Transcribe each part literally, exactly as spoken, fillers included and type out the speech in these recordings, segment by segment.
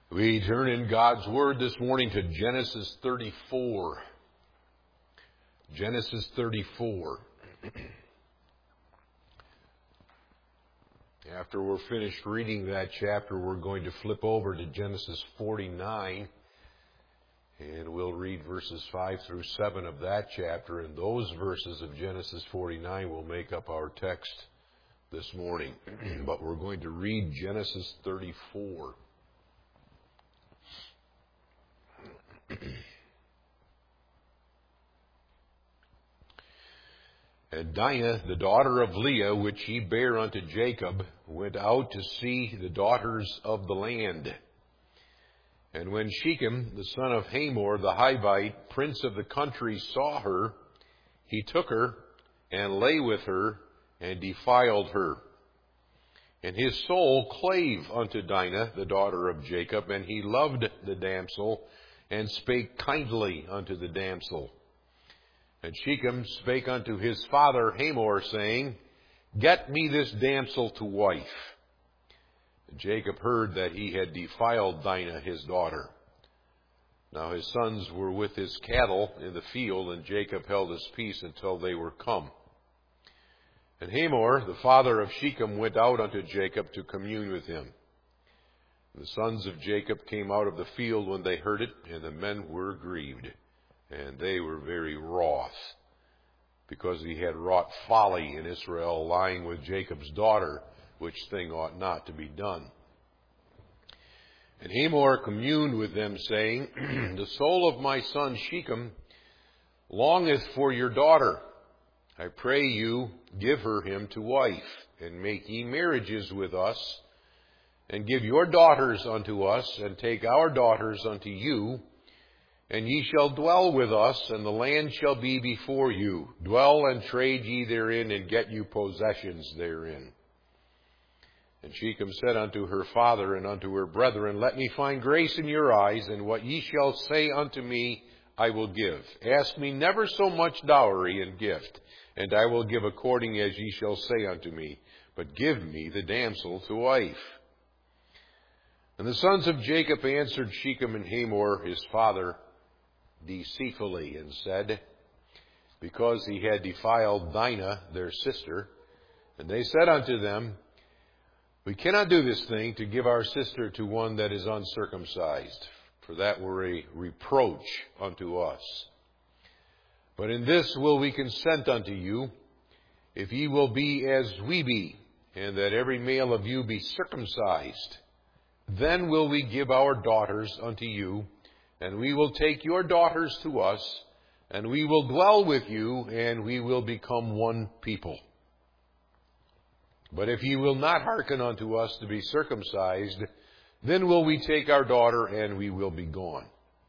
We turn in God's Word this morning to Genesis thirty-four. Genesis thirty-four. After we're finished reading that chapter, we're going to flip over to Genesis forty-nine, and we'll read verses five through seven of that chapter, and those verses of Genesis forty-nine will make up our text this morning. But we're going to read Genesis thirty-four. And Dinah, the daughter of Leah, which he bare unto Jacob, went out to see the daughters of the land. And when Shechem, the son of Hamor the Hivite, prince of the country, saw her, he took her, and lay with her, and defiled her. And his soul clave unto Dinah, the daughter of Jacob, and he loved the damsel, and spake kindly unto the damsel. And Shechem spake unto his father Hamor, saying, Get me this damsel to wife. And Jacob heard that he had defiled Dinah his daughter. Now his sons were with his cattle in the field, and Jacob held his peace until they were come. And Hamor, the father of Shechem, went out unto Jacob to commune with him. The sons of Jacob came out of the field when they heard it, and the men were grieved, and they were very wroth, because he had wrought folly in Israel, lying with Jacob's daughter, which thing ought not to be done. And Hamor communed with them, saying, The soul of my son Shechem longeth for your daughter. I pray you, give her him to wife, and make ye marriages with us, and give your daughters unto us, and take our daughters unto you, and ye shall dwell with us, and the land shall be before you. Dwell and trade ye therein, and get you possessions therein. And Shechem said unto her father and unto her brethren, Let me find grace in your eyes, and what ye shall say unto me I will give. Ask me never so much dowry and gift, and I will give according as ye shall say unto me. But give me the damsel to wife. And the sons of Jacob answered Shechem and Hamor his father deceitfully, and said, Because he had defiled Dinah their sister. And they said unto them, We cannot do this thing to give our sister to one that is uncircumcised, for that were a reproach unto us. But in this will we consent unto you, if ye will be as we be, and that every male of you be circumcised. Then will we give our daughters unto you, and we will take your daughters to us, and we will dwell with you, and we will become one people. But if ye will not hearken unto us to be circumcised, then will we take our daughter, and we will be gone.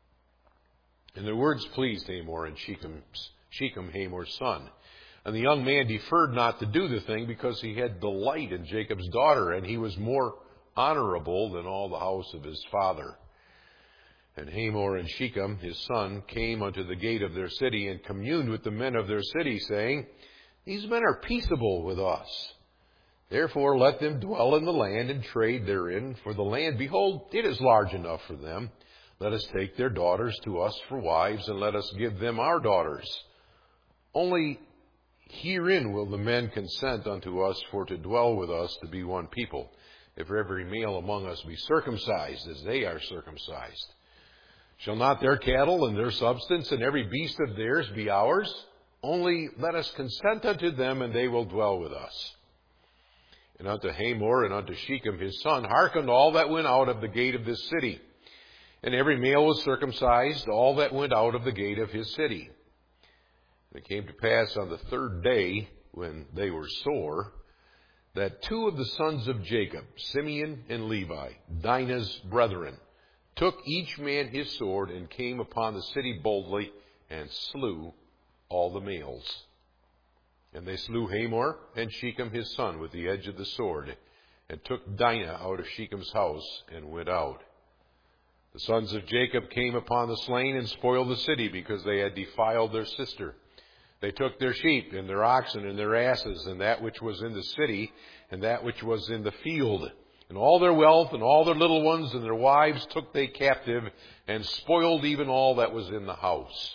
And the words pleased Hamor and Shechem's, Shechem, Hamor's son. And the young man deferred not to do the thing, because he had delight in Jacob's daughter, and he was more honorable than all the house of his father. And Hamor and Shechem, his son, came unto the gate of their city, and communed with the men of their city, saying, These men are peaceable with us. Therefore let them dwell in the land, and trade therein. For the land, behold, it is large enough for them. Let us take their daughters to us for wives, and let us give them our daughters. Only herein will the men consent unto us for to dwell with us, to be one people, if every male among us be circumcised, as they are circumcised. Shall not their cattle and their substance and every beast of theirs be ours? Only let us consent unto them, and they will dwell with us. And unto Hamor and unto Shechem his son hearkened all that went out of the gate of this city. And every male was circumcised, all that went out of the gate of his city. And it came to pass on the third day, when they were sore, that two of the sons of Jacob, Simeon and Levi, Dinah's brethren, took each man his sword, and came upon the city boldly, and slew all the males. And they slew Hamor and Shechem his son with the edge of the sword, and took Dinah out of Shechem's house, and went out. The sons of Jacob came upon the slain, and spoiled the city, because they had defiled their sister. They took their sheep, and their oxen, and their asses, and that which was in the city, and that which was in the field, And all their wealth and all their little ones and their wives took they captive, and spoiled even all that was in the house.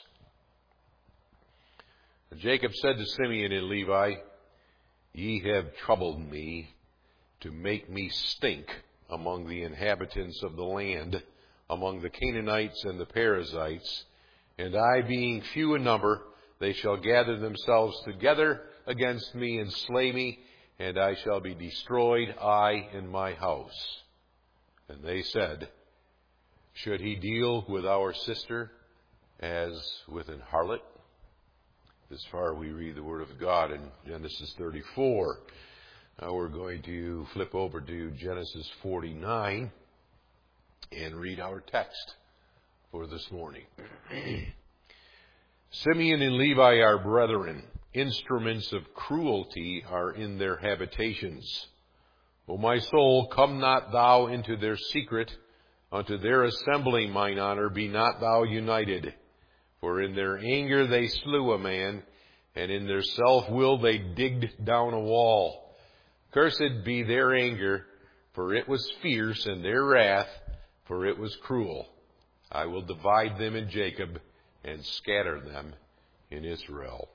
And Jacob said to Simeon and Levi, Ye have troubled me to make me stink among the inhabitants of the land, among the Canaanites and the Perizzites. And I, being few in number, they shall gather themselves together against me and slay me, and I shall be destroyed, I and my house. And they said, Should he deal with our sister as with an harlot? This far we read the Word of God in Genesis thirty-four. Now we're going to flip over to Genesis forty-nine and read our text for this morning. Simeon and Levi are brethren. Instruments of cruelty are in their habitations. O my soul, come not thou into their secret. Unto their assembling, mine honor, be not thou united. For in their anger they slew a man, and in their self-will they digged down a wall. Cursed be their anger, for it was fierce, and their wrath, for it was cruel. I will divide them in Jacob, and scatter them in Israel.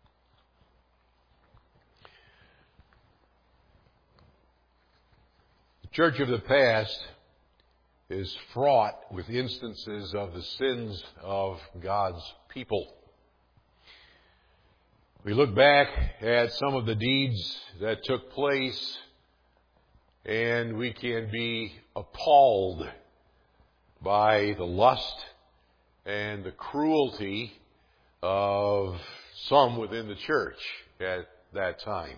The church of the past is fraught with instances of the sins of God's people. We look back at some of the deeds that took place, and we can be appalled by the lust and the cruelty of some within the church at that time.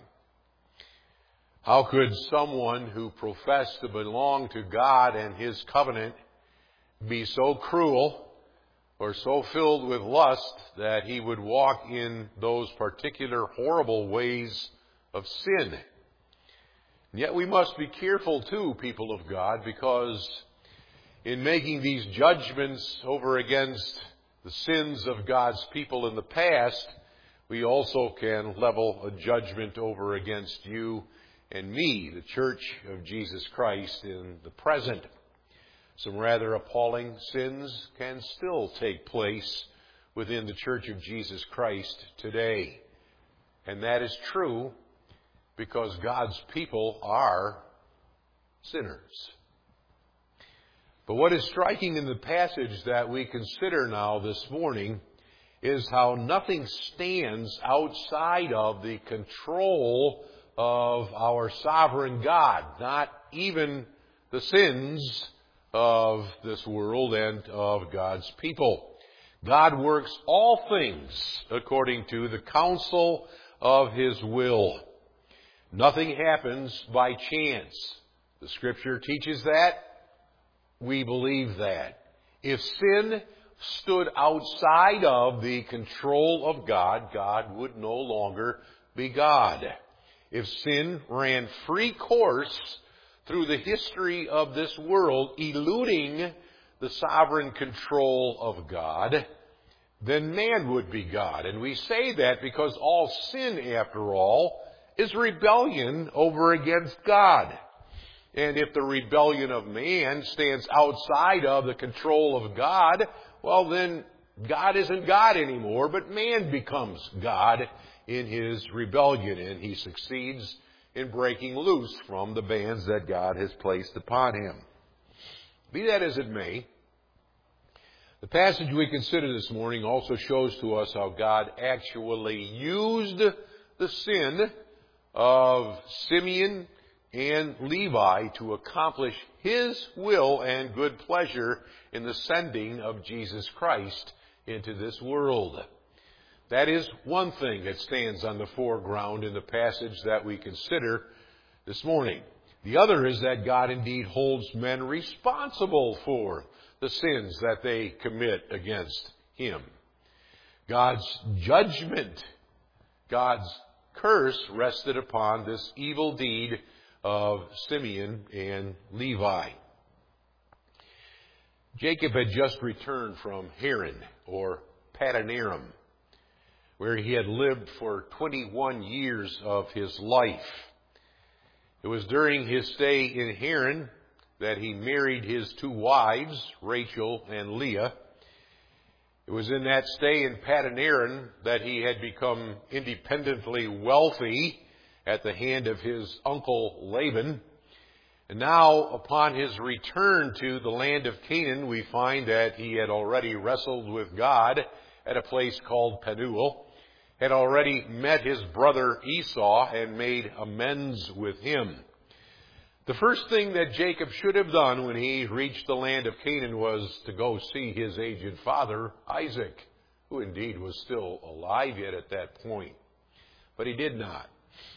How could someone who professed to belong to God and His covenant be so cruel or so filled with lust that he would walk in those particular horrible ways of sin? And yet we must be careful too, people of God, because in making these judgments over against the sins of God's people in the past, we also can level a judgment over against you and me, the Church of Jesus Christ, in the present. Some rather appalling sins can still take place within the Church of Jesus Christ today. And that is true because God's people are sinners. But what is striking in the passage that we consider now this morning is how nothing stands outside of the control of our sovereign God, not even the sins of this world and of God's people. God works all things according to the counsel of His will. Nothing happens by chance. The Scripture teaches that. We believe that. If sin stood outside of the control of God, God would no longer be God. If sin ran free course through the history of this world, eluding the sovereign control of God, then man would be God. And we say that because all sin, after all, is rebellion over against God. And if the rebellion of man stands outside of the control of God, well then God isn't God anymore, but man becomes God in his rebellion, and he succeeds in breaking loose from the bands that God has placed upon him. Be that as it may, the passage we consider this morning also shows to us how God actually used the sin of Simeon and Levi to accomplish His will and good pleasure in the sending of Jesus Christ into this world. That is one thing that stands on the foreground in the passage that we consider this morning. The other is that God indeed holds men responsible for the sins that they commit against Him. God's judgment, God's curse rested upon this evil deed of Simeon and Levi. Jacob had just returned from Haran, or Paddan Aram, where he had lived for twenty-one years of his life. It was during his stay in Haran that he married his two wives, Rachel and Leah. It was in that stay in Padanaram that he had become independently wealthy at the hand of his uncle Laban. And now, upon his return to the land of Canaan, we find that he had already wrestled with God at a place called Penuel, had already met his brother Esau and made amends with him. The first thing that Jacob should have done when he reached the land of Canaan was to go see his aged father, Isaac, who indeed was still alive yet at that point. But he did not.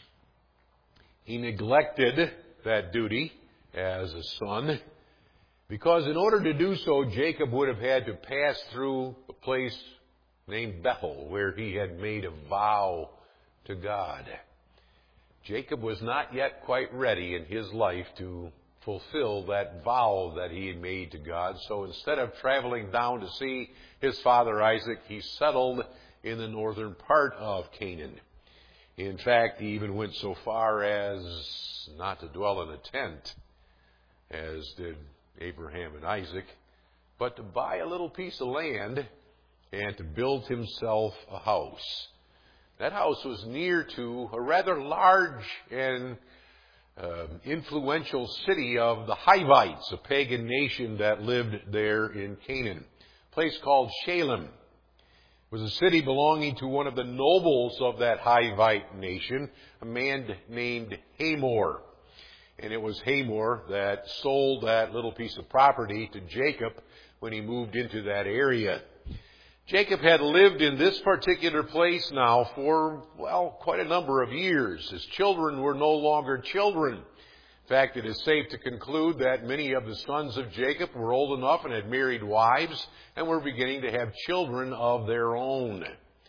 He neglected that duty as a son, because in order to do so, Jacob would have had to pass through a place named Bethel, where he had made a vow to God. Jacob was not yet quite ready in his life to fulfill that vow that he had made to God. So instead of traveling down to see his father Isaac, he settled in the northern part of Canaan. In fact, he even went so far as not to dwell in a tent, as did Abraham and Isaac, but to buy a little piece of land and to build himself a house. That house was near to a rather large and uh, influential city of the Hivites, a pagan nation that lived there in Canaan, a place called Shalem. It was a city belonging to one of the nobles of that Hivite nation, a man named Hamor. And it was Hamor that sold that little piece of property to Jacob when he moved into that area. Jacob had lived in this particular place now for, well, quite a number of years. His children were no longer children. In fact, it is safe to conclude that many of the sons of Jacob were old enough and had married wives and were beginning to have children of their own.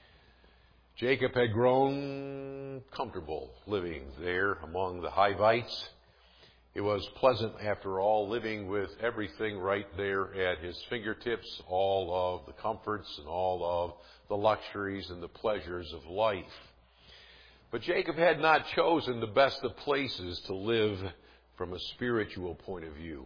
Jacob had grown comfortable living there among the Hivites. It was pleasant, after all, living with everything right there at his fingertips, all of the comforts and all of the luxuries and the pleasures of life. But Jacob had not chosen the best of places to live from a spiritual point of view.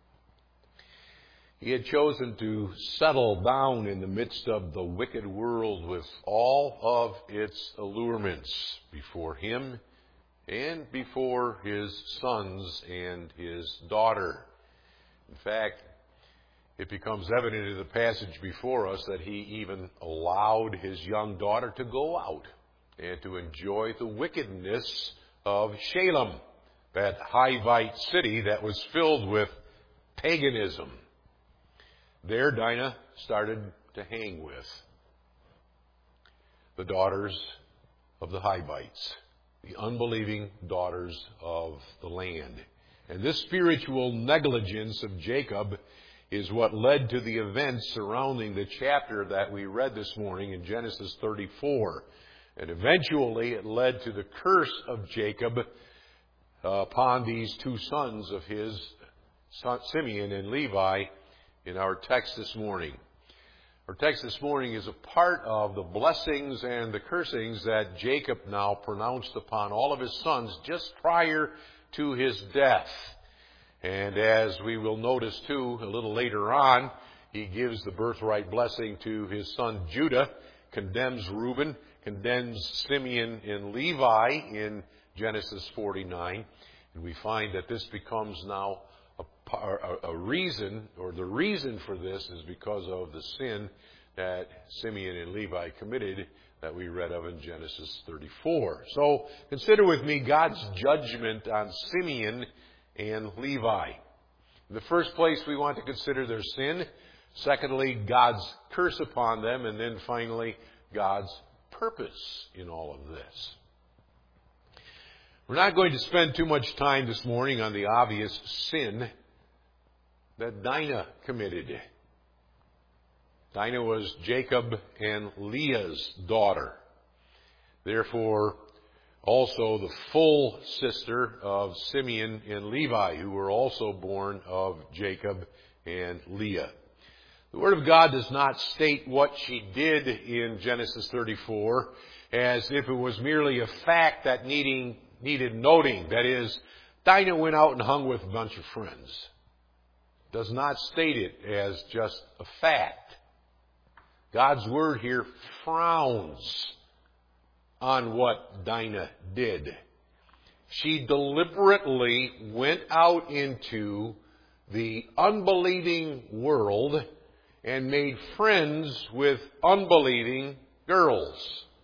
He had chosen to settle down in the midst of the wicked world with all of its allurements before him and before his sons and his daughter. In fact, it becomes evident in the passage before us that he even allowed his young daughter to go out and to enjoy the wickedness of Shalem, that Hivite city that was filled with paganism. There Dinah started to hang with the daughters of the Hivites, the unbelieving daughters of the land. And this spiritual negligence of Jacob is what led to the events surrounding the chapter that we read this morning in Genesis thirty-four. And eventually it led to the curse of Jacob uh, upon these two sons of his, Simeon and Levi, in our text this morning. Our text this morning is a part of the blessings and the cursings that Jacob now pronounced upon all of his sons just prior to his death. And as we will notice too a little later on, he gives the birthright blessing to his son Judah, condemns Reuben, condemns Simeon and Levi in Genesis forty-nine. And we find that this becomes now a, a reason, or the reason for this is because of the sin that Simeon and Levi committed that we read of in Genesis thirty-four. So consider with me God's judgment on Simeon and Levi. In the first place, we want to consider their sin. Secondly, God's curse upon them. And then finally, God's purpose in all of this. We're not going to spend too much time this morning on the obvious sin that Dinah committed. Dinah was Jacob and Leah's daughter. Therefore, also the full sister of Simeon and Levi, who were also born of Jacob and Leah. The Word of God does not state what she did in Genesis thirty-four as if it was merely a fact that needing, needed noting. That is, Dinah went out and hung with a bunch of friends. Does not state it as just a fact. God's word here frowns on what Dinah did. She deliberately went out into the unbelieving world and made friends with unbelieving girls.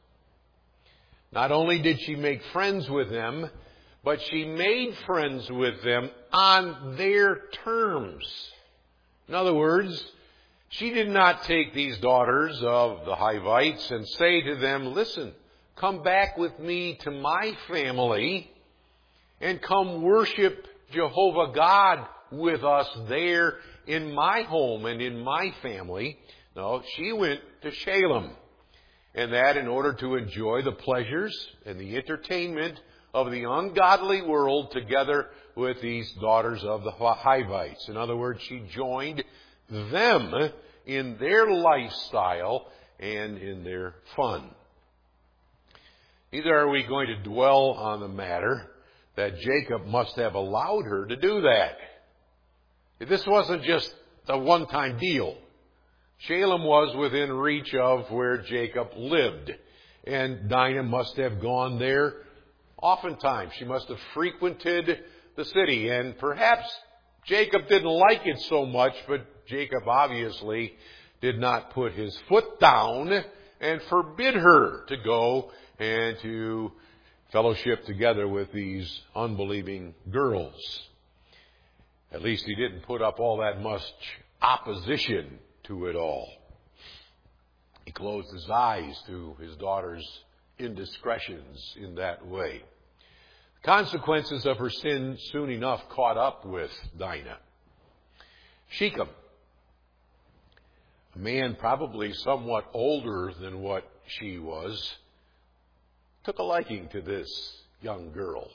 Not only did she make friends with them, but she made friends with them on their terms. In other words, she did not take these daughters of the Hivites and say to them, listen, come back with me to my family and come worship Jehovah God with us there in my home and in my family. No, she went to Shalem. And that in order to enjoy the pleasures and the entertainment of the ungodly world together with these daughters of the Hivites. In other words, she joined them in their lifestyle and in their fun. Neither are we going to dwell on the matter that Jacob must have allowed her to do that. This wasn't just a one-time deal. Shalem was within reach of where Jacob lived, and Dinah must have gone there oftentimes. She must have frequented the city, and perhaps Jacob didn't like it so much, but Jacob obviously did not put his foot down and forbid her to go and to fellowship together with these unbelieving girls. At least he didn't put up all that much opposition to it all. He closed his eyes to his daughter's indiscretions in that way. The consequences of her sin soon enough caught up with Dinah. Shechem, a man probably somewhat older than what she was, took a liking to this young girl.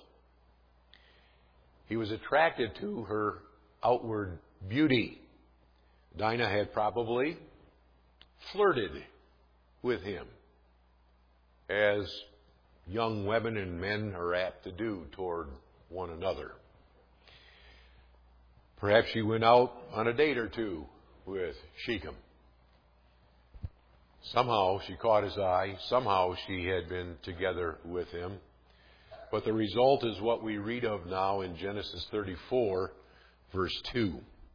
He was attracted to her outward beauty. Dinah had probably flirted with him, as young women and men are apt to do toward one another. Perhaps she went out on a date or two with Shechem. Somehow she caught his eye. Somehow she had been together with him. But the result is what we read of now in Genesis thirty-four, verse two.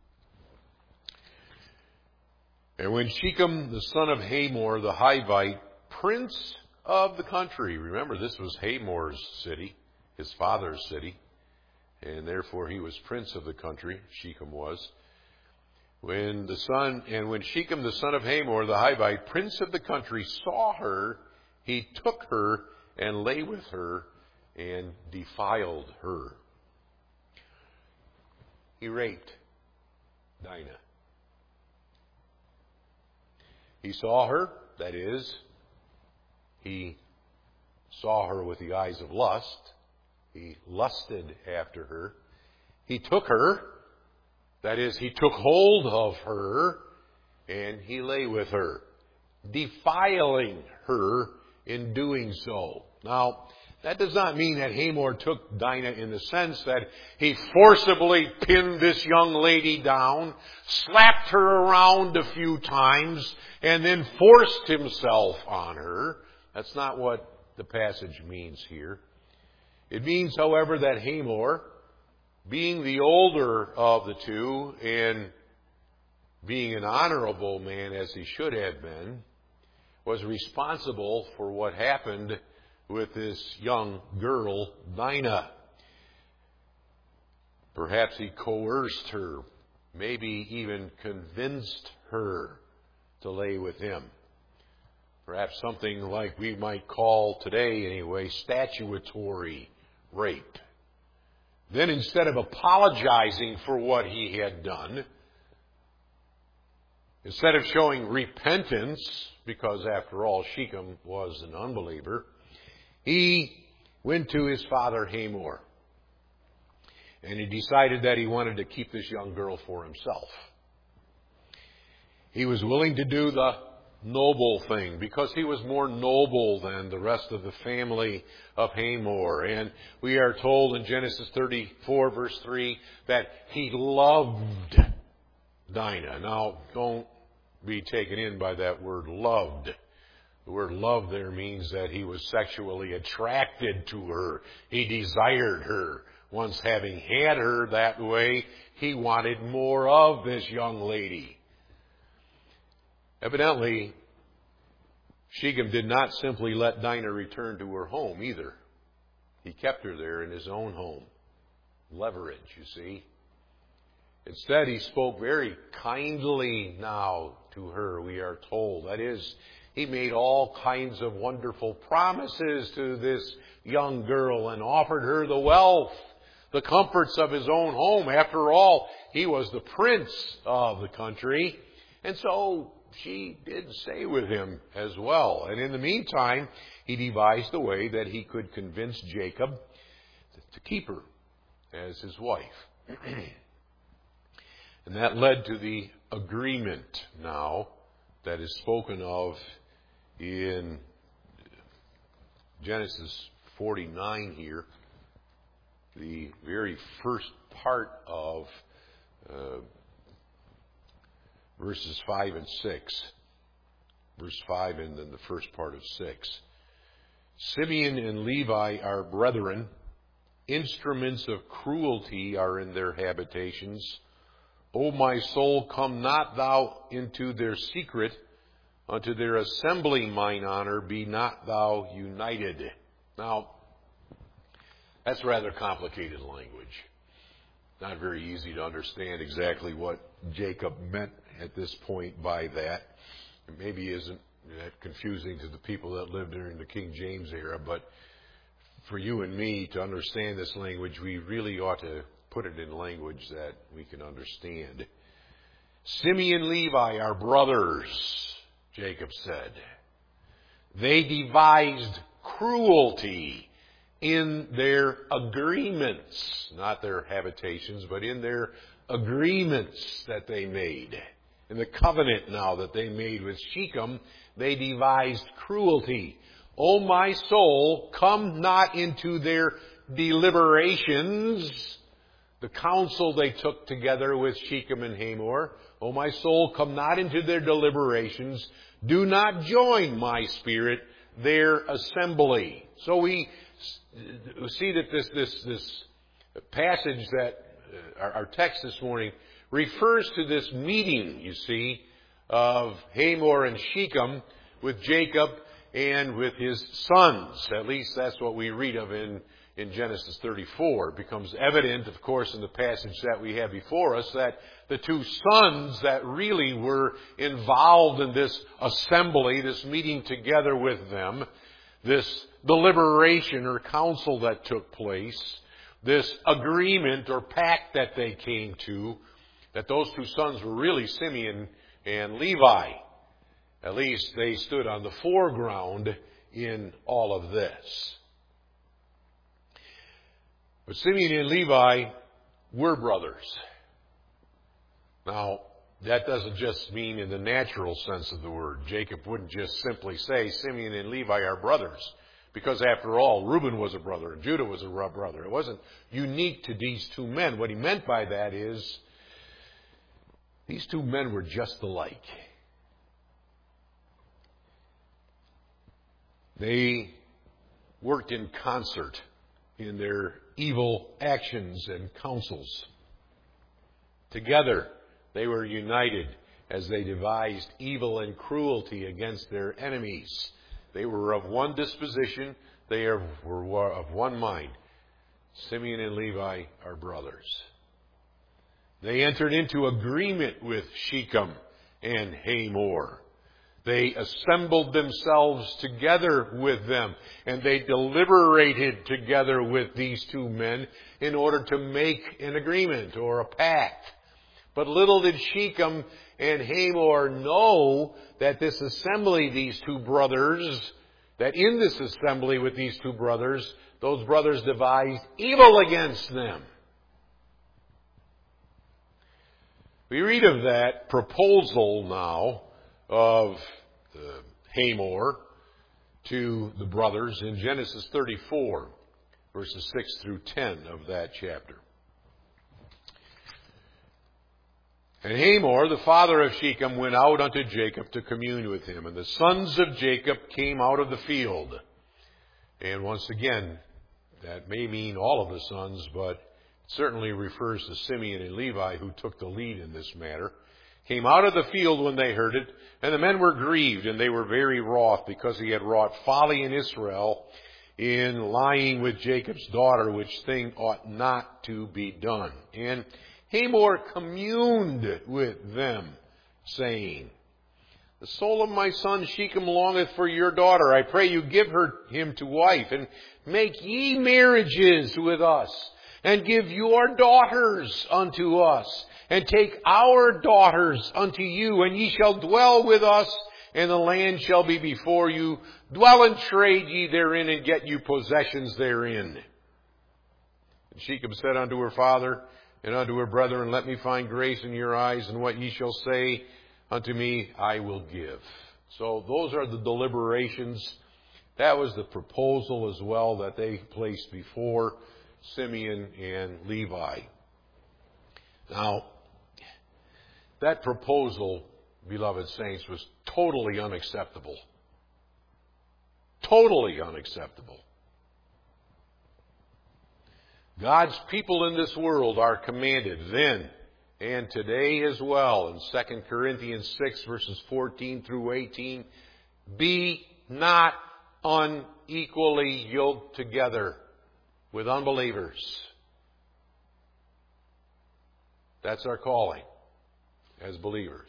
And when Shechem, the son of Hamor, the Hivite, prince of the country, remember this was Hamor's city, his father's city, and therefore he was prince of the country, Shechem was. When the son, and when Shechem, the son of Hamor, the Hivite, prince of the country, saw her, he took her and lay with her and defiled her. He raped Dinah. He saw her, that is, he saw her with the eyes of lust. He lusted after her. He took her, that is, he took hold of her, and he lay with her, defiling her in doing so. Now, that does not mean that Hamor took Dinah in the sense that he forcibly pinned this young lady down, slapped her around a few times, and then forced himself on her. That's not what the passage means here. It means, however, that Hamor, being the older of the two and being an honorable man as he should have been, was responsible for what happened with this young girl, Dinah. Perhaps he coerced her, maybe even convinced her to lay with him. Perhaps something like we might call today, anyway, statutory rape. Then instead of apologizing for what he had done, instead of showing repentance, because after all Shechem was an unbeliever, he went to his father Hamor, and he decided that he wanted to keep this young girl for himself. He was willing to do the noble thing, because he was more noble than the rest of the family of Hamor. And we are told in Genesis thirty-four, verse three, that he loved Dinah. Now, don't be taken in by that word loved. The word love there means that he was sexually attracted to her. He desired her. Once having had her that way, he wanted more of this young lady. Evidently, Shechem did not simply let Dinah return to her home either. He kept her there in his own home. Leverage, you see. Instead, he spoke very kindly now to her, we are told. That is, he made all kinds of wonderful promises to this young girl and offered her the wealth, the comforts of his own home. After all, he was the prince of the country. And so she did stay with him as well. And in the meantime, he devised a way that he could convince Jacob to keep her as his wife. And that led to the agreement now that is spoken of in Genesis forty-nine here, the very first part of uh, verses five and six. Verse five and then the first part of six. Simeon and Levi are brethren. Instruments of cruelty are in their habitations. O my soul, come not thou into their secret. Unto their assembly, mine honor, be not thou united. Now, that's rather complicated language. Not very easy to understand exactly what Jacob meant at this point by that. It maybe isn't that confusing to the people that lived during the King James era, but for you and me to understand this language, we really ought to put it in language that we can understand. Simeon and Levi are brothers, Jacob said. They devised cruelty in their agreements, not their habitations, but in their agreements that they made. In the covenant now that they made with Shechem, they devised cruelty. O my soul, come not into their deliberations. The counsel they took together with Shechem and Hamor. O my soul, come not into their deliberations. Do not join my spirit, their assembly. So we see that this this this passage that uh, our, our text this morning refers to this meeting, you see, of Hamor and Shechem with Jacob and with his sons. At least that's what we read of in in Genesis thirty-four. It becomes evident, of course, in the passage that we have before us, that the two sons that really were involved in this assembly, this meeting together with them, this deliberation or council that took place, this agreement or pact that they came to, that those two sons were really Simeon and Levi. At least they stood on the foreground in all of this. But Simeon and Levi were brothers. Now, that doesn't just mean in the natural sense of the word. Jacob wouldn't just simply say Simeon and Levi are brothers. Because after all, Reuben was a brother and Judah was a brother. It wasn't unique to these two men. What he meant by that is these two men were just alike. They worked in concert in their evil actions and counsels. Together, they were united as they devised evil and cruelty against their enemies. They were of one disposition. They were of one mind. Simeon and Levi are brothers. They entered into agreement with Shechem and Hamor. They assembled themselves together with them, and they deliberated together with these two men in order to make an agreement or a pact. But little did Shechem and Hamor know that this assembly, these two brothers, that in this assembly with these two brothers, those brothers devised evil against them. We read of that proposal now of the Hamor to the brothers in Genesis thirty-four, verses six through ten of that chapter. And Hamor, the father of Shechem, went out unto Jacob to commune with him. And the sons of Jacob came out of the field. And once again, that may mean all of the sons, but it certainly refers to Simeon and Levi, who took the lead in this matter. Came out of the field when they heard it, and the men were grieved, and they were very wroth, because he had wrought folly in Israel in lying with Jacob's daughter, which thing ought not to be done. And Hamor communed with them, saying, The soul of my son Shechem longeth for your daughter. I pray you give her him to wife, and make ye marriages with us, and give your daughters unto us, and take our daughters unto you, and ye shall dwell with us, and the land shall be before you. Dwell and trade ye therein, and get you possessions therein. And Shechem said unto her father and unto her brethren, Let me find grace in your eyes, and what ye shall say unto me I will give. So those are the deliberations. That was the proposal as well that they placed before Simeon and Levi. Now, that proposal, beloved saints, was totally unacceptable. Totally unacceptable. God's people in this world are commanded then and today as well in Second Corinthians six verses fourteen through eighteen, be not unequally yoked together with unbelievers. That's our calling as believers.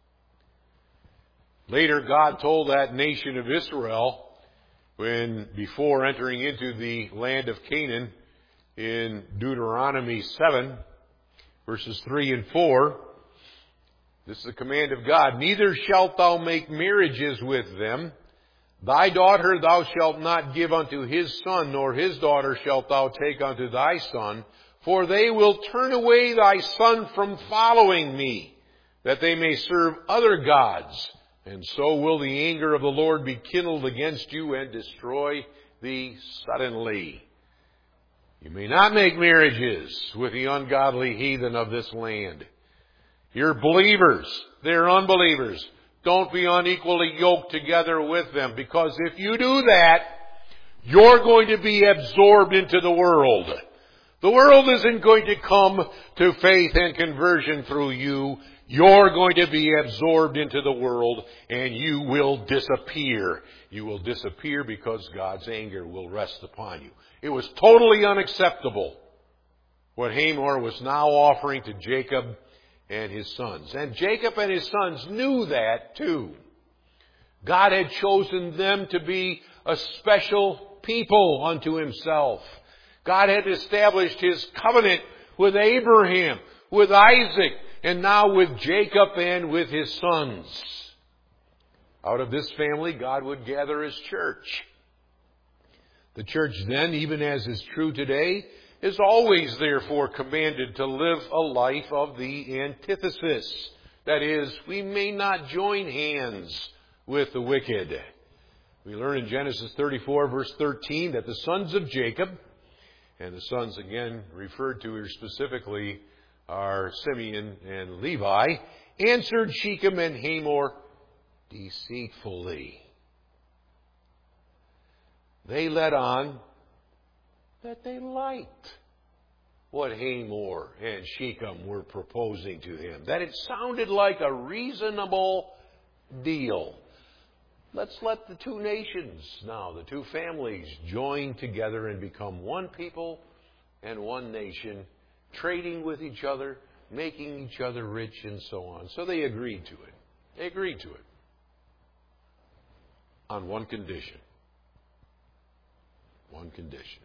Later, God told that nation of Israel, when before entering into the land of Canaan, in Deuteronomy seven, verses three and four, this is the command of God, Neither shalt thou make marriages with them. Thy daughter thou shalt not give unto his son, nor his daughter shalt thou take unto thy son, for they will turn away thy son from following me, that they may serve other gods. And so will the anger of the Lord be kindled against you and destroy thee suddenly. You may not make marriages with the ungodly heathen of this land. You're believers. They're unbelievers. Don't be unequally yoked together with them, because if you do that, you're going to be absorbed into the world. The world isn't going to come to faith and conversion through you. You're going to be absorbed into the world, and you will disappear. You will disappear because God's anger will rest upon you. It was totally unacceptable what Hamor was now offering to Jacob and his sons. And Jacob and his sons knew that too. God had chosen them to be a special people unto himself. God had established his covenant with Abraham, with Isaac, and now with Jacob and with his sons. Out of this family, God would gather his church. The church then, even as is true today, is always therefore commanded to live a life of the antithesis. That is, we may not join hands with the wicked. We learn in Genesis thirty-four, verse thirteen, that the sons of Jacob, and the sons again referred to here specifically are Simeon and Levi, answered Shechem and Hamor deceitfully. They let on that they liked what Hamor and Shechem were proposing to him, that it sounded like a reasonable deal. Let's let the two nations now, the two families, join together and become one people and one nation, trading with each other, making each other rich, and so on. So they agreed to it. They agreed to it on one condition. One condition.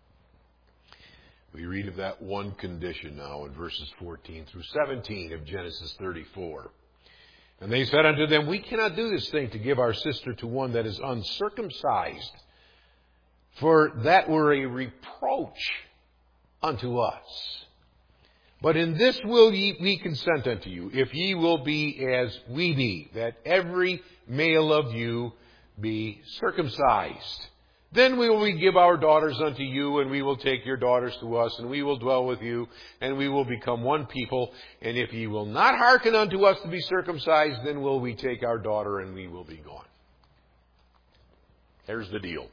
We read of that one condition now in verses fourteen through seventeen of Genesis thirty-four. And they said unto them, We cannot do this thing to give our sister to one that is uncircumcised, for that were a reproach unto us. But in this will ye, we consent unto you, if ye will be as we be, that every male of you be circumcised. Then we will give our daughters unto you, and we will take your daughters to us, and we will dwell with you, and we will become one people. And if ye will not hearken unto us to be circumcised, then will we take our daughter, and we will be gone. There's the deal.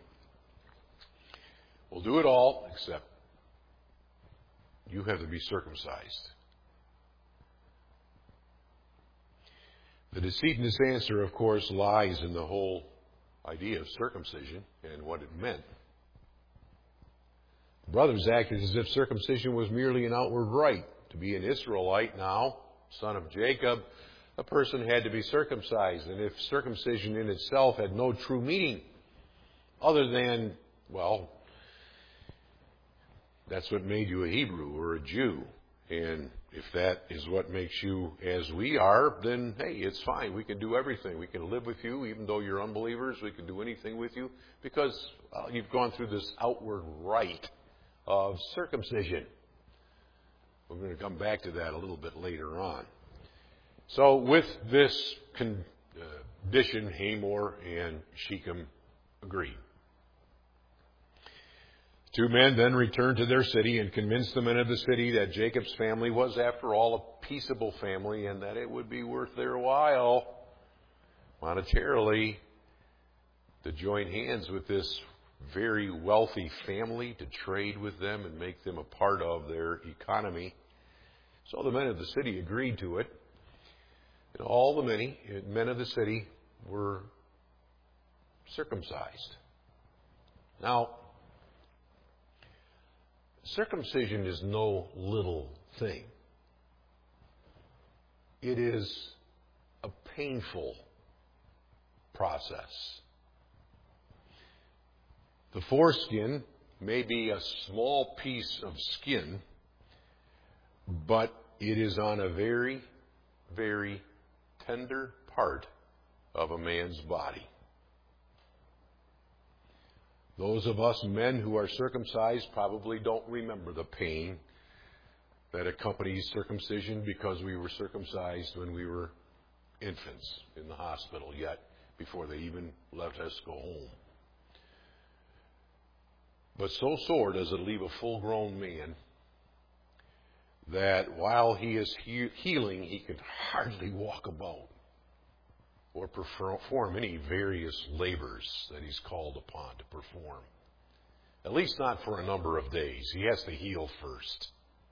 We'll do it all, except you have to be circumcised. The deceit in this answer, of course, lies in the whole idea of circumcision and what it meant. The brothers acted as if circumcision was merely an outward rite. To be an Israelite now, son of Jacob, a person had to be circumcised. And if circumcision in itself had no true meaning other than, well, that's what made you a Hebrew or a Jew. And if that is what makes you as we are, then, hey, it's fine. We can do everything. We can live with you, even though you're unbelievers. We can do anything with you because well, you've gone through this outward rite of circumcision. We're going to come back to that a little bit later on. So with this condition, Hamor and Shechem agreed. Two men then returned to their city and convinced the men of the city that Jacob's family was, after all, a peaceable family and that it would be worth their while monetarily to join hands with this very wealthy family, to trade with them and make them a part of their economy. So the men of the city agreed to it. And all the many men of the city were circumcised. Now, circumcision is no little thing. It is a painful process. The foreskin may be a small piece of skin, but it is on a very, very tender part of a man's body. Those of us men who are circumcised probably don't remember the pain that accompanies circumcision because we were circumcised when we were infants in the hospital yet before they even let us go home. But so sore does it leave a full-grown man that while he is he- healing, he can hardly walk about or perform any various labors that he's called upon to perform. At least not for a number of days. He has to heal first.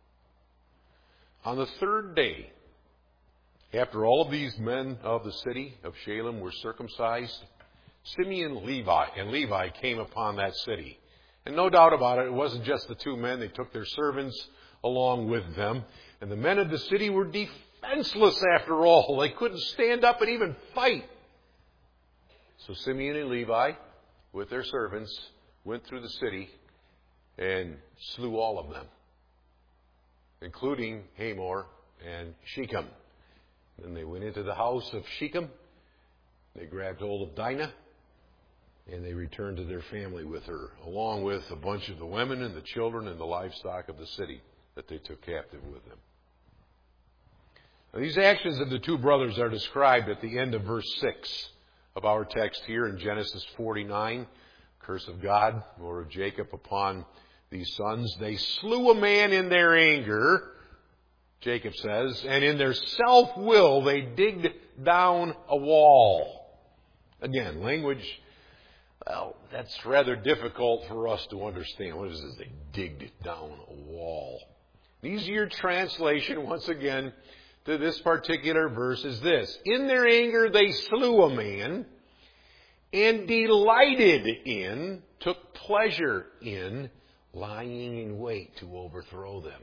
On the third day, after all of these men of the city of Shalem were circumcised, Simeon Levi and Levi came upon that city. And no doubt about it, it wasn't just the two men. They took their servants along with them. And the men of the city were defenseless after all. They couldn't stand up and even fight. So Simeon and Levi, with their servants, went through the city and slew all of them, including Hamor and Shechem. Then they went into the house of Shechem. They grabbed hold of Dinah, and they returned to their family with her, along with a bunch of the women and the children and the livestock of the city that they took captive with them. Now, these actions of the two brothers are described at the end of verse six of our text here in Genesis forty-nine. Curse of God, or of Jacob, upon these sons. They slew a man in their anger, Jacob says, and in their self-will they digged down a wall. Again, language, well, that's rather difficult for us to understand. What is this? They digged down a wall. The easier translation, once again, to this particular verse is this. In their anger they slew a man and delighted in, took pleasure in, lying in wait to overthrow them.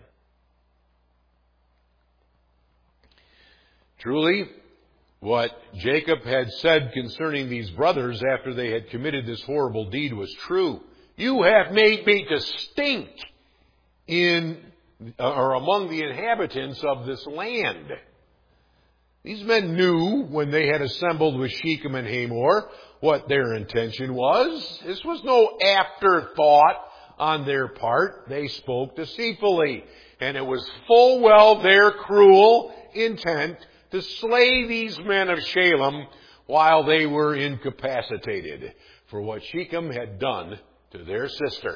Truly, what Jacob had said concerning these brothers after they had committed this horrible deed was true. You have made me to stink in or among the inhabitants of this land. These men knew when they had assembled with Shechem and Hamor what their intention was. This was no afterthought on their part. They spoke deceitfully. And it was full well their cruel intent to slay these men of Shalem while they were incapacitated for what Shechem had done to their sister.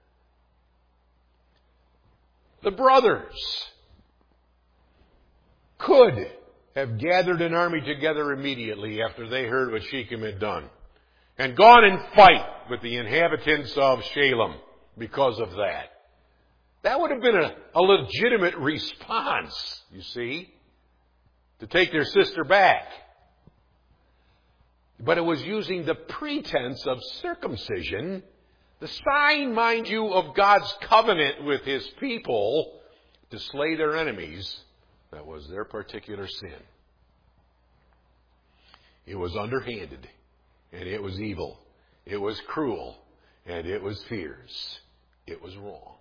The brothers could have gathered an army together immediately after they heard what Shechem had done and gone and fight with the inhabitants of Shalem because of that. That would have been a, a legitimate response, you see, to take their sister back. But it was using the pretense of circumcision, the sign, mind you, of God's covenant with His people, to slay their enemies. That was their particular sin. It was underhanded, and it was evil. It was cruel, and it was fierce. It was wrong.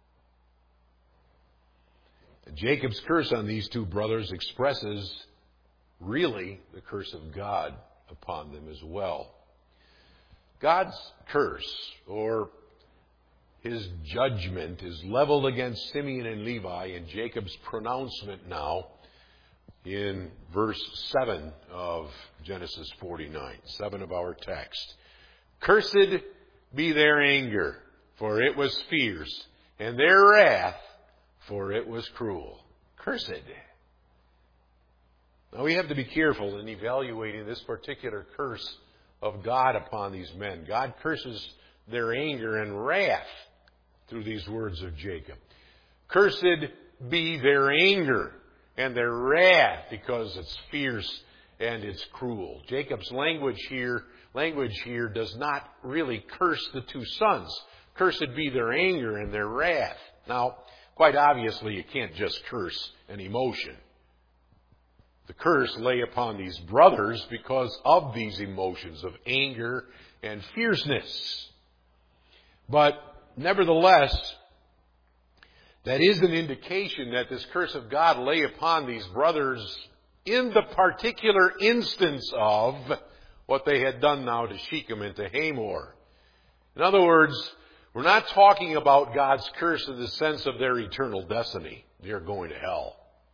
Jacob's curse on these two brothers expresses really the curse of God upon them as well. God's curse, or His judgment, is leveled against Simeon and Levi in Jacob's pronouncement now in verse seven of Genesis forty-nine, seven of our text. Cursed be their anger, for it was fierce, and their wrath, for it was cruel. Cursed. Now we have to be careful in evaluating this particular curse of God upon these men. God curses their anger and wrath through these words of Jacob. Cursed be their anger and their wrath, because it's fierce and it's cruel. Jacob's language here, language here does not really curse the two sons. Cursed be their anger and their wrath. Now, quite obviously, you can't just curse an emotion. The curse lay upon these brothers because of these emotions of anger and fierceness. But nevertheless, that is an indication that this curse of God lay upon these brothers in the particular instance of what they had done now to Shechem and to Hamor. In other words, we're not talking about God's curse in the sense of their eternal destiny. They're going to hell.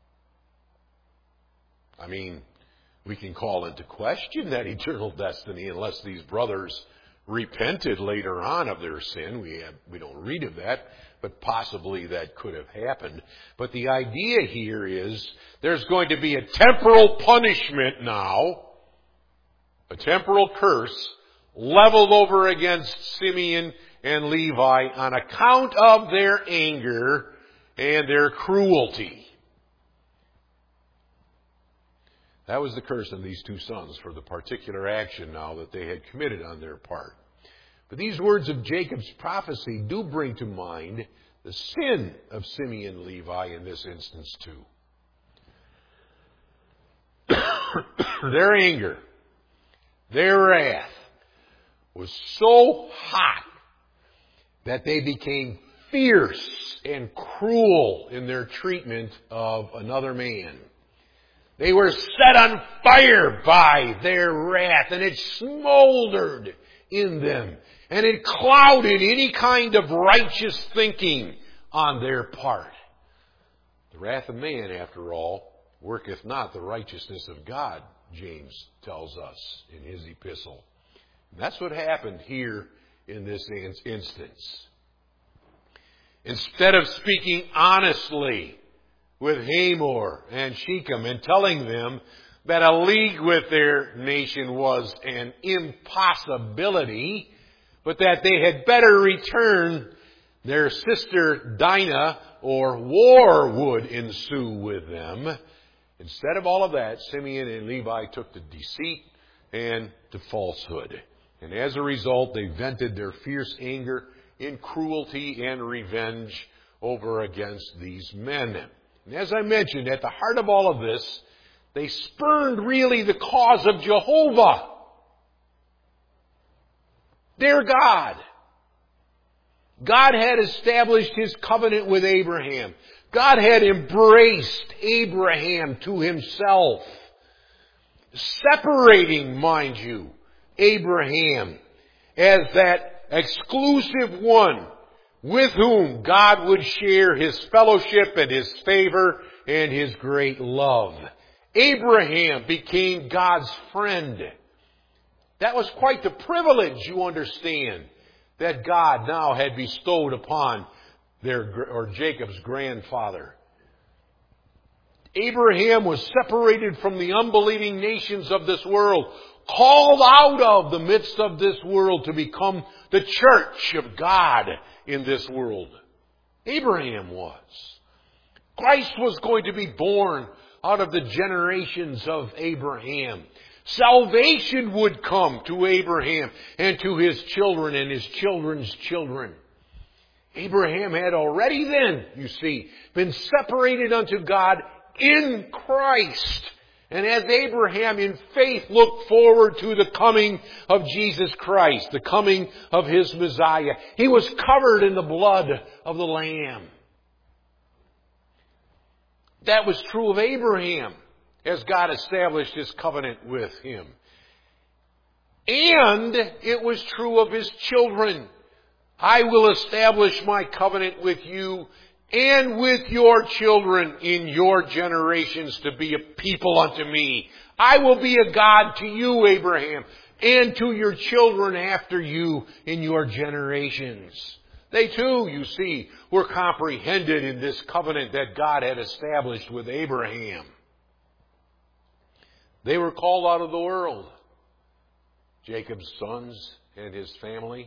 I mean, we can call into question that eternal destiny unless these brothers repented later on of their sin. We have, we don't read of that, but possibly that could have happened. But the idea here is there's going to be a temporal punishment now, a temporal curse leveled over against Simeon and Levi on account of their anger and their cruelty. That was the curse on these two sons for the particular action now that they had committed on their part. But these words of Jacob's prophecy do bring to mind the sin of Simeon and Levi in this instance too. Their anger, their wrath was so hot that they became fierce and cruel in their treatment of another man. They were set on fire by their wrath, and it smoldered in them, and it clouded any kind of righteous thinking on their part. The wrath of man, after all, worketh not the righteousness of God, James tells us in his epistle. And that's what happened here in this instance. Instead of speaking honestly with Hamor and Shechem and telling them that a league with their nation was an impossibility, but that they had better return their sister Dinah or war would ensue with them. Instead of all of that, Simeon and Levi took to deceit and to falsehood. And as a result, they vented their fierce anger in cruelty and revenge over against these men. And as I mentioned, at the heart of all of this, they spurned really the cause of Jehovah, their God. God had established His covenant with Abraham. God had embraced Abraham to Himself, separating, mind you, Abraham as that exclusive one with whom God would share His fellowship and His favor and His great love. Abraham became God's friend. That was quite the privilege, you understand, that God now had bestowed upon their, or Jacob's grandfather. Abraham was separated from the unbelieving nations of this world, called out of the midst of this world to become the church of God in this world. Abraham was. Christ was going to be born out of the generations of Abraham. Salvation would come to Abraham and to his children and his children's children. Abraham had already then, you see, been separated unto God in Christ. And as Abraham in faith looked forward to the coming of Jesus Christ, the coming of His Messiah, he was covered in the blood of the Lamb. That was true of Abraham as God established His covenant with him. And it was true of his children. I will establish my covenant with you and with your children in your generations to be a people unto me. I will be a God to you, Abraham, and to your children after you in your generations. They too, you see, were comprehended in this covenant that God had established with Abraham. They were called out of the world, Jacob's sons and his family.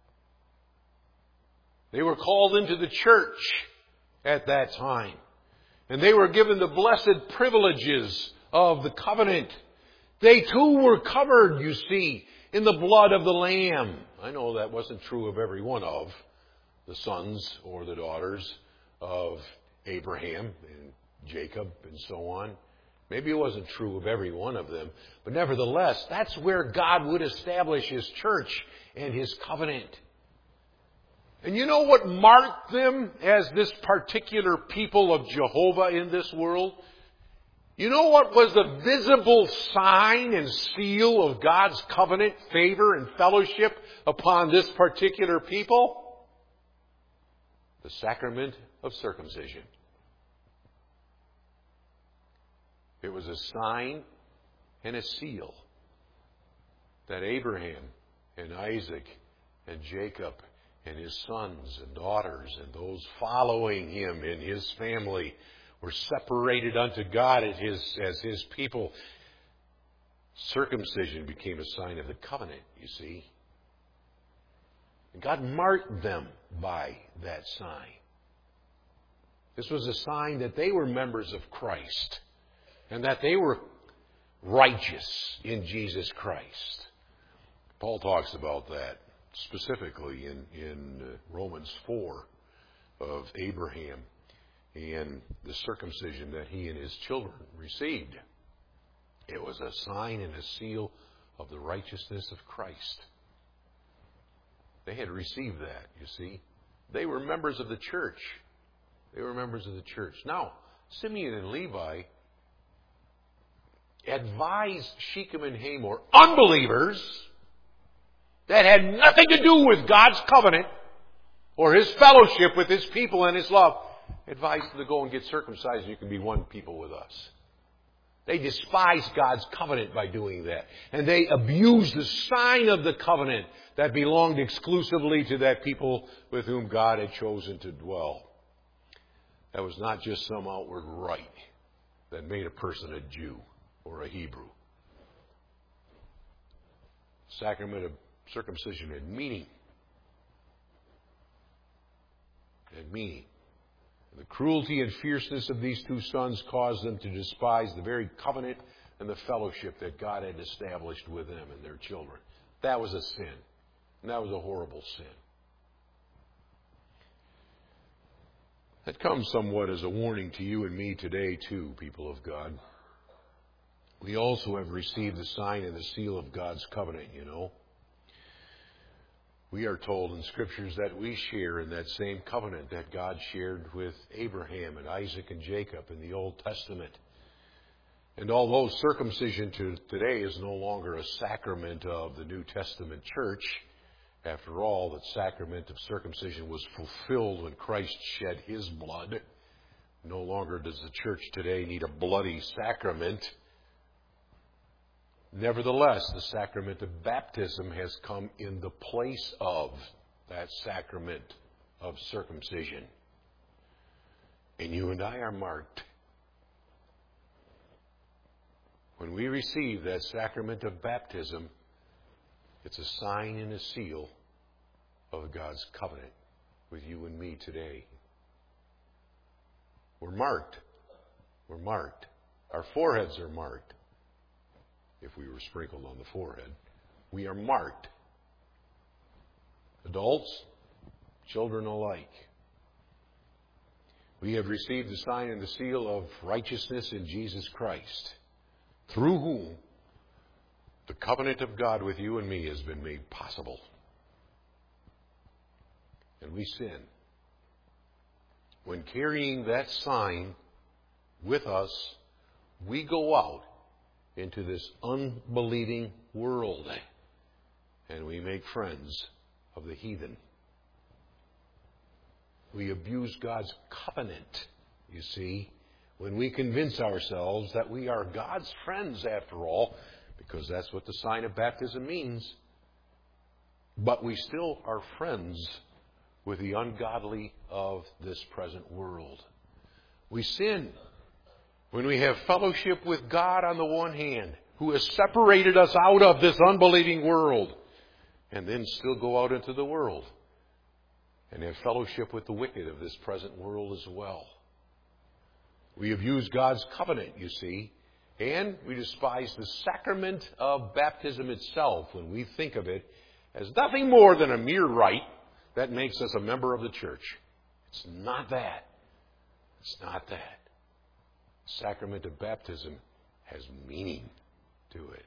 They were called into the church at that time. And they were given the blessed privileges of the covenant. They too were covered, you see, in the blood of the Lamb. I know that wasn't true of every one of the sons or the daughters of Abraham and Jacob and so on. Maybe it wasn't true of every one of them. But nevertheless, that's where God would establish His church and His covenant. And you know what marked them as this particular people of Jehovah in this world? You know what was the visible sign and seal of God's covenant, favor, and fellowship upon this particular people? The sacrament of circumcision. It was a sign and a seal that Abraham and Isaac and Jacob and his sons and daughters and those following him in his family were separated unto God as his, as his people. Circumcision became a sign of the covenant, you see. And God marked them by that sign. This was a sign that they were members of Christ and that they were righteous in Jesus Christ. Paul talks about that specifically in, in Romans four of Abraham and the circumcision that he and his children received. It was a sign and a seal of the righteousness of Christ. They had received that, you see. They were members of the church. They were members of the church. Now, Simeon and Levi advised Shechem and Hamor, unbelievers, that had nothing to do with God's covenant or His fellowship with His people and His love, advised them to go and get circumcised and you can be one people with us. They despised God's covenant by doing that. And they abused the sign of the covenant that belonged exclusively to that people with whom God had chosen to dwell. That was not just some outward rite that made a person a Jew or a Hebrew. Sacrament of circumcision had meaning. It had meaning. The cruelty and fierceness of these two sons caused them to despise the very covenant and the fellowship that God had established with them and their children. That was a sin. And that was a horrible sin. That comes somewhat as a warning to you and me today, too, people of God. We also have received the sign and the seal of God's covenant, you know. We are told in Scriptures that we share in that same covenant that God shared with Abraham and Isaac and Jacob in the Old Testament. And although circumcision to today is no longer a sacrament of the New Testament church, After all, the sacrament of circumcision was fulfilled when Christ shed His blood. No longer does the church today need a bloody sacrament. Nevertheless, the sacrament of baptism has come in the place of that sacrament of circumcision. And you and I are marked. When we receive that sacrament of baptism, it's a sign and a seal of God's covenant with you and me today. We're marked. We're marked. Our foreheads are marked. If we were sprinkled on the forehead, we are marked. Adults, children alike. We have received the sign and the seal of righteousness in Jesus Christ, through whom the covenant of God with you and me has been made possible. And we sin. When carrying that sign with us, we go out into this unbelieving world, and we make friends of the heathen. We abuse God's covenant, you see, when we convince ourselves that we are God's friends after all, because that's what the sign of baptism means. But we still are friends with the ungodly of this present world. We sin when we have fellowship with God on the one hand, who has separated us out of this unbelieving world, and then still go out into the world and have fellowship with the wicked of this present world as well. We abuse God's covenant, you see, and we despise the sacrament of baptism itself when we think of it as nothing more than a mere rite that makes us a member of the church. It's not that. It's not that. The sacrament of baptism has meaning to it.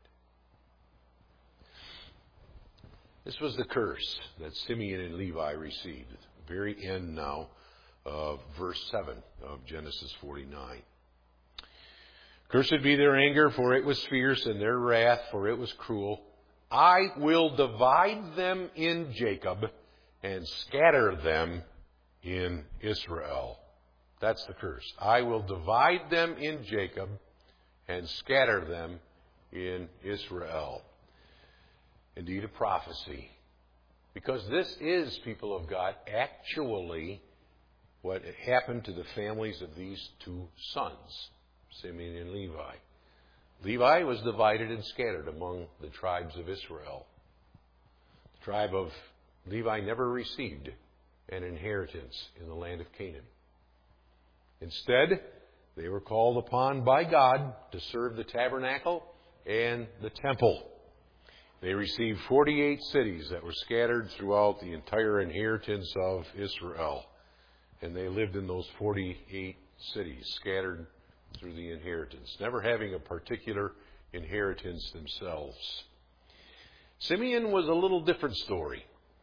This was the curse that Simeon and Levi received. At the very end now of verse seven of Genesis forty-nine. Cursed be their anger, for it was fierce, and their wrath, for it was cruel. I will divide them in Jacob and scatter them in Israel. That's the curse. I will divide them in Jacob and scatter them in Israel. Indeed, a prophecy. Because this is, people of God, actually what happened to the families of these two sons, Simeon and Levi. Levi was divided and scattered among the tribes of Israel. The tribe of Levi never received an inheritance in the land of Canaan. Instead, they were called upon by God to serve the tabernacle and the temple. They received forty-eight cities that were scattered throughout the entire inheritance of Israel. And they lived in those forty-eight cities, scattered through the inheritance, never having a particular inheritance themselves. Simeon was a little different story.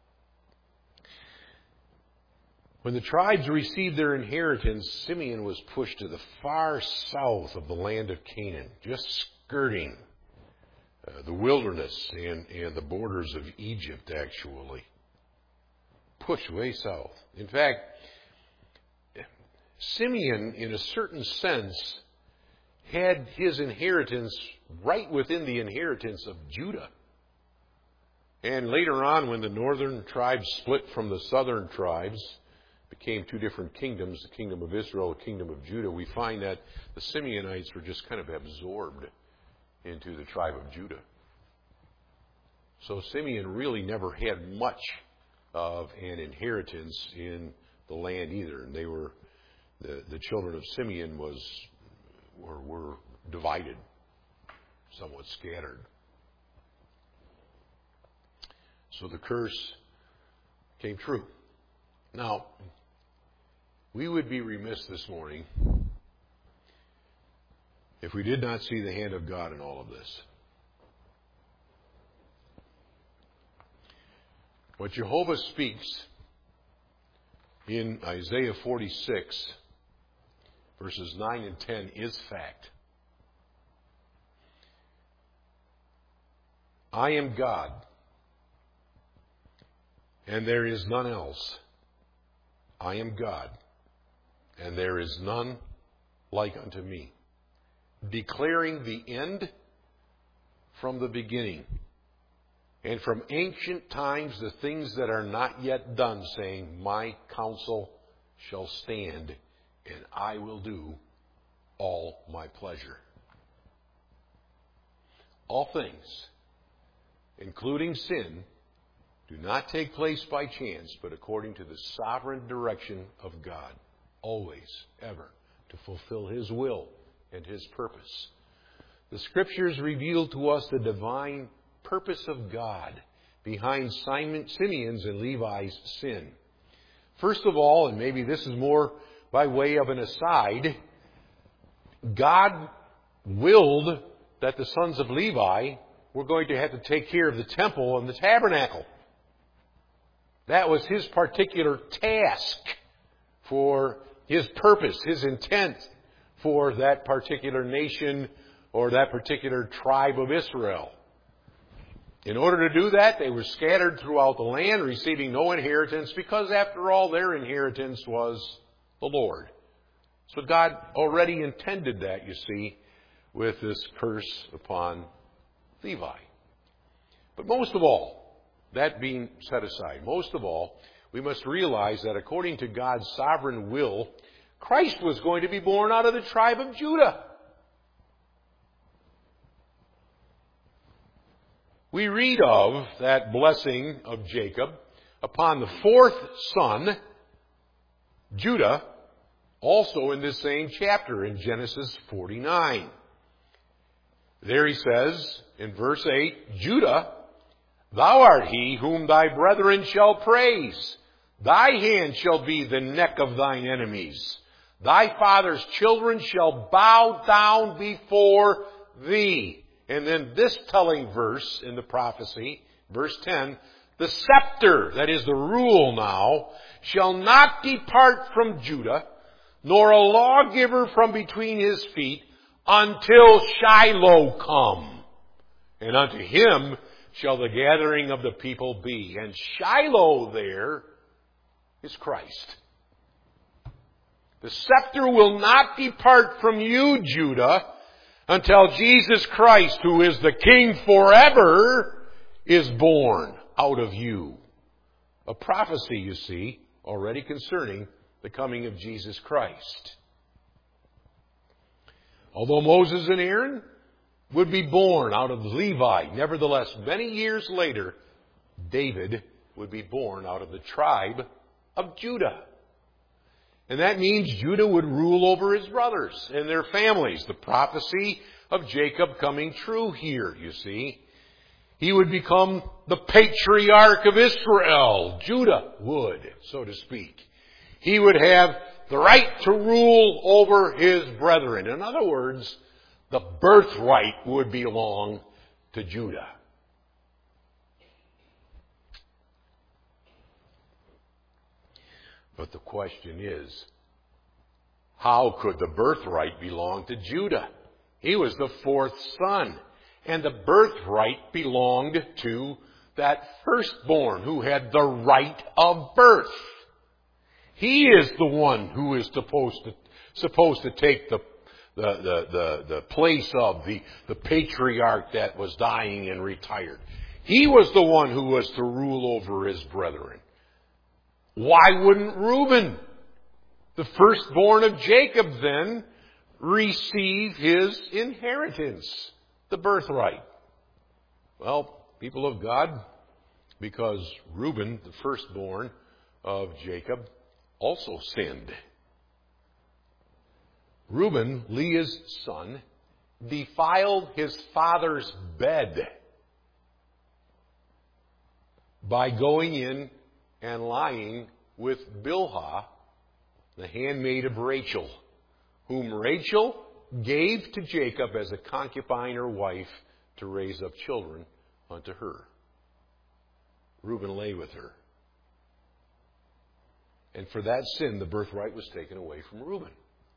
When the tribes received their inheritance, Simeon was pushed to the far south of the land of Canaan, just skirting uh, the wilderness and, and the borders of Egypt, actually. Pushed way south. In fact, Simeon, in a certain sense, had his inheritance right within the inheritance of Judah. And later on, when the northern tribes split from the southern tribes, became two different kingdoms, the kingdom of Israel, the kingdom of Judah, we find that the Simeonites were just kind of absorbed into the tribe of Judah. So Simeon really never had much of an inheritance in the land either. And they were, the, the children of Simeon was, were, were divided, somewhat scattered. So the curse came true. Now, we would be remiss this morning if we did not see the hand of God in all of this. What Jehovah speaks in Isaiah forty-six, verses nine and ten, is fact. I am God, and there is none else. I am God, and there is none like unto me, declaring the end from the beginning, and from ancient times the things that are not yet done, saying, my counsel shall stand, and I will do all my pleasure. All things, including sin, do not take place by chance, but according to the sovereign direction of God, always, ever, to fulfill His will and His purpose. The Scriptures reveal to us the divine purpose of God behind Simon, Simeon's and Levi's sin. First of all, and maybe this is more by way of an aside, God willed that the sons of Levi were going to have to take care of the temple and the tabernacle. That was His particular task for His purpose, His intent for that particular nation or that particular tribe of Israel. In order to do that, they were scattered throughout the land, receiving no inheritance, because after all, their inheritance was the Lord. So God already intended that, you see, with this curse upon Levi. But most of all, that being set aside, most of all, we must realize that according to God's sovereign will, Christ was going to be born out of the tribe of Judah. We read of that blessing of Jacob upon the fourth son, Judah, also in this same chapter in Genesis forty-nine. There he says in verse eight, Judah, thou art he whom thy brethren shall praise. Thy hand shall be the neck of thine enemies. Thy father's children shall bow down before thee. And then this telling verse in the prophecy, verse ten, the scepter, that is the rule now, shall not depart from Judah, nor a lawgiver from between his feet, until Shiloh come. And unto him shall the gathering of the people be. And Shiloh there is Christ. The scepter will not depart from you, Judah, until Jesus Christ, who is the King forever, is born out of you. A prophecy, you see, already concerning the coming of Jesus Christ. Although Moses and Aaron would be born out of Levi, nevertheless, many years later, David would be born out of the tribe of Judah. And that means Judah would rule over his brothers and their families. The prophecy of Jacob coming true here, you see. He would become the patriarch of Israel. Judah would, so to speak. He would have the right to rule over his brethren. In other words, the birthright would belong to Judah. But the question is, how could the birthright belong to Judah? He was the fourth son, and the birthright belonged to that firstborn who had the right of birth. He is the one who is supposed to supposed to take the the the the, the place of the, the patriarch that was dying and retired. He was the one who was to rule over his brethren. Why wouldn't Reuben, the firstborn of Jacob, then receive his inheritance, the birthright? Well, people of God, because Reuben, the firstborn of Jacob, also sinned. Reuben, Leah's son, defiled his father's bed by going in and lying with Bilhah, the handmaid of Rachel, whom Rachel gave to Jacob as a concubine or wife to raise up children unto her. Reuben lay with her. And for that sin, the birthright was taken away from Reuben.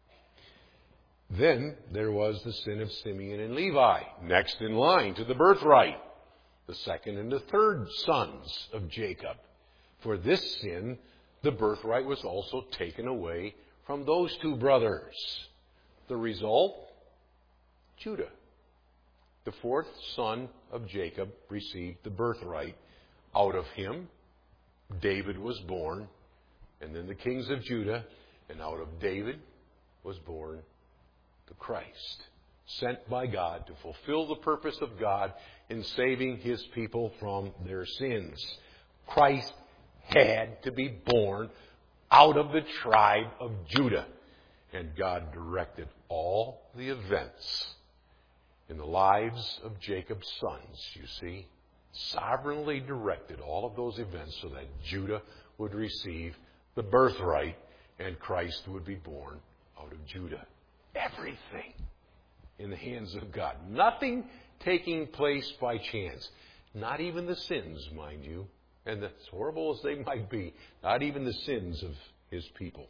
Then there was the sin of Simeon and Levi, next in line to the birthright, the second and the third sons of Jacob, For this sin, the birthright was also taken away from those two brothers. The result? Judah. The fourth son of Jacob received the birthright. Out of him, David was born, and then the kings of Judah, and out of David was born the Christ, sent by God to fulfill the purpose of God in saving His people from their sins. Christ had to be born out of the tribe of Judah. And God directed all the events in the lives of Jacob's sons, you see. Sovereignly directed all of those events so that Judah would receive the birthright and Christ would be born out of Judah. Everything in the hands of God. Nothing taking place by chance. Not even the sins, mind you. And as horrible as they might be, not even the sins of His people.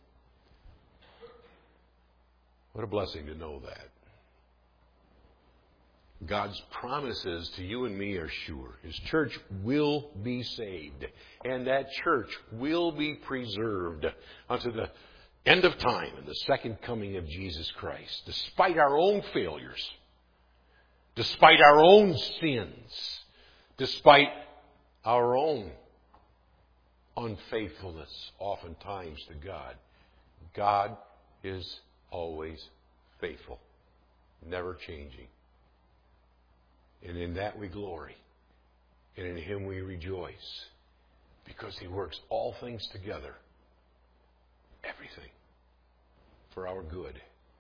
What a blessing to know that. God's promises to you and me are sure. His church will be saved. And that church will be preserved unto the end of time and the second coming of Jesus Christ. Despite our own failures. Despite our own sins. Despite our own unfaithfulness oftentimes to God. God is always faithful. Never changing. And in that we glory. And in Him we rejoice. Because He works all things together. Everything. For our good.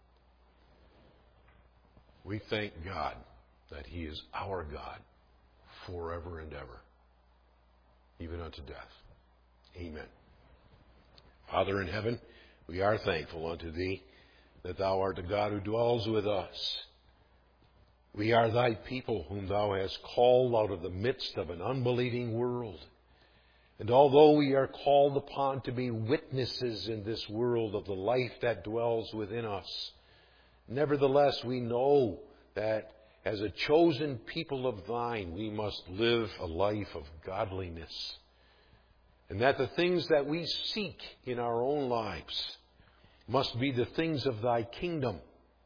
We thank God that He is our God forever and ever. Even unto death. Amen. Father in heaven, we are thankful unto Thee that Thou art a God who dwells with us. We are Thy people whom Thou hast called out of the midst of an unbelieving world. And although we are called upon to be witnesses in this world of the life that dwells within us, nevertheless we know that as a chosen people of Thine, we must live a life of godliness. And that the things that we seek in our own lives must be the things of Thy kingdom.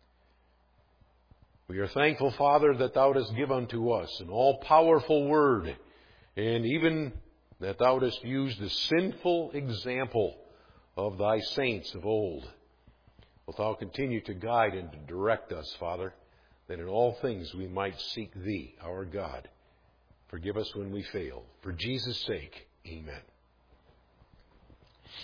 We are thankful, Father, that Thou dost give unto us an all-powerful word, and even that Thou dost use the sinful example of Thy saints of old. Wilt Thou continue to guide and to direct us, Father, that in all things we might seek Thee, our God. Forgive us when we fail. For Jesus' sake, amen.